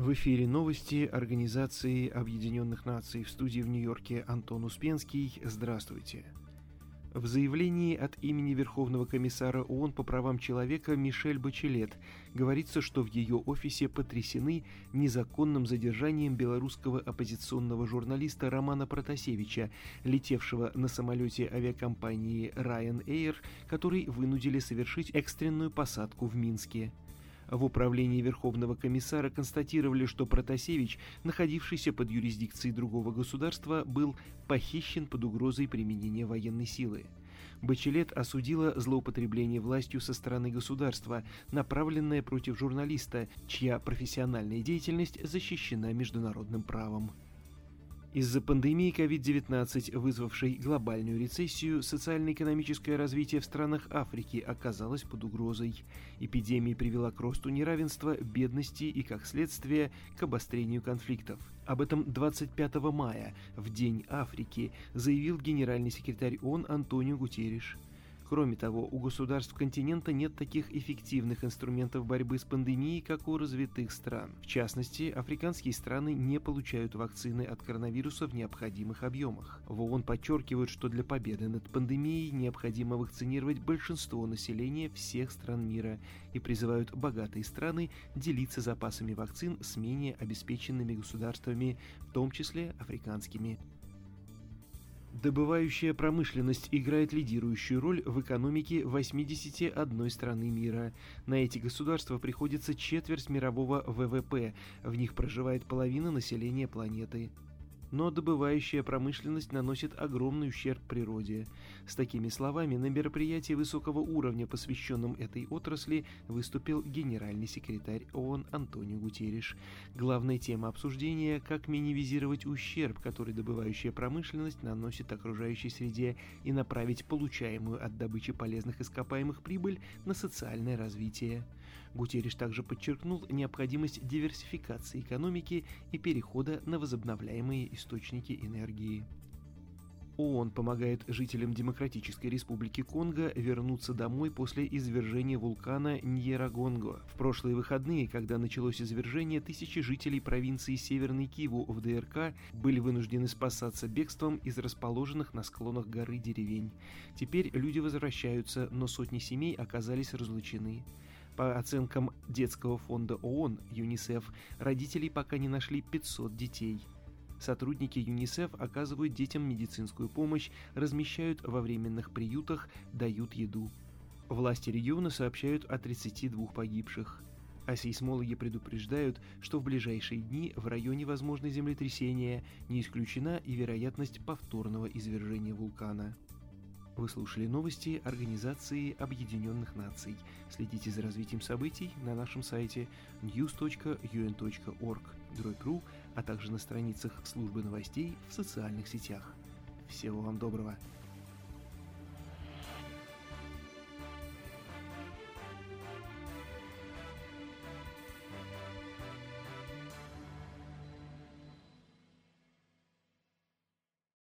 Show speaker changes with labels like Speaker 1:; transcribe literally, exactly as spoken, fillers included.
Speaker 1: В эфире новости Организации Объединенных Наций. В студии в Нью-Йорке Антон Успенский. Здравствуйте. В заявлении от имени Верховного комиссара ООН по правам человека Мишель Бачелет говорится, что в ее офисе потрясены незаконным задержанием белорусского оппозиционного журналиста Романа Протасевича, летевшего на самолете авиакомпании Ryanair, который вынудили совершить экстренную посадку в Минске. В управлении Верховного комиссара констатировали, что Протасевич, находившийся под юрисдикцией другого государства, был похищен под угрозой применения военной силы. Бачелет осудила злоупотребление властью со стороны государства, направленное против журналиста, чья профессиональная деятельность защищена международным правом. Из-за пандемии ковид девятнадцать, вызвавшей глобальную рецессию, социально-экономическое развитие в странах Африки оказалось под угрозой. Эпидемия привела к росту неравенства, бедности и, как следствие, к обострению конфликтов. Об этом двадцать пятого мая, в День Африки, заявил генеральный секретарь ООН Антонио Гутерриш. Кроме того, у государств континента нет таких эффективных инструментов борьбы с пандемией, как у развитых стран. В частности, африканские страны не получают вакцины от коронавируса в необходимых объемах. В ООН подчеркивают, что для победы над пандемией необходимо вакцинировать большинство населения всех стран мира и призывают богатые страны делиться запасами вакцин с менее обеспеченными государствами, в том числе африканскими. Добывающая промышленность играет лидирующую роль в экономике восьмидесяти одной страны мира. На эти государства приходится четверть мирового вэ вэ пэ, в них проживает половина населения планеты. Но добывающая промышленность наносит огромный ущерб природе. С такими словами на мероприятии высокого уровня, посвященном этой отрасли, выступил генеральный секретарь ООН Антонио Гутерриш. Главная тема обсуждения – как минимизировать ущерб, который добывающая промышленность наносит окружающей среде, и направить получаемую от добычи полезных ископаемых прибыль на социальное развитие. Гутерриш также подчеркнул необходимость диверсификации экономики и перехода на возобновляемые источники энергии. ООН помогает жителям Демократической Республики Конго вернуться домой после извержения вулкана Ньерагонго. В прошлые выходные, когда началось извержение, тысячи жителей провинции Северный Киву в дэ эр ка были вынуждены спасаться бегством из расположенных на склонах горы деревень. Теперь люди возвращаются, но сотни семей оказались разлучены. По оценкам детского фонда ООН ЮНИСЕФ, родителей пока не нашли пятьсот детей. Сотрудники ЮНИСЕФ оказывают детям медицинскую помощь, размещают во временных приютах, дают еду. Власти региона сообщают о тридцати двух погибших. А сейсмологи предупреждают, что в ближайшие дни в районе возможны землетрясения, не исключена и вероятность повторного извержения вулкана. Вы слушали новости Организации Объединенных Наций. Следите за развитием событий на нашем сайте ньюс точка ю эн точка орг дробь ру, а также на страницах службы новостей в социальных сетях. Всего вам доброго!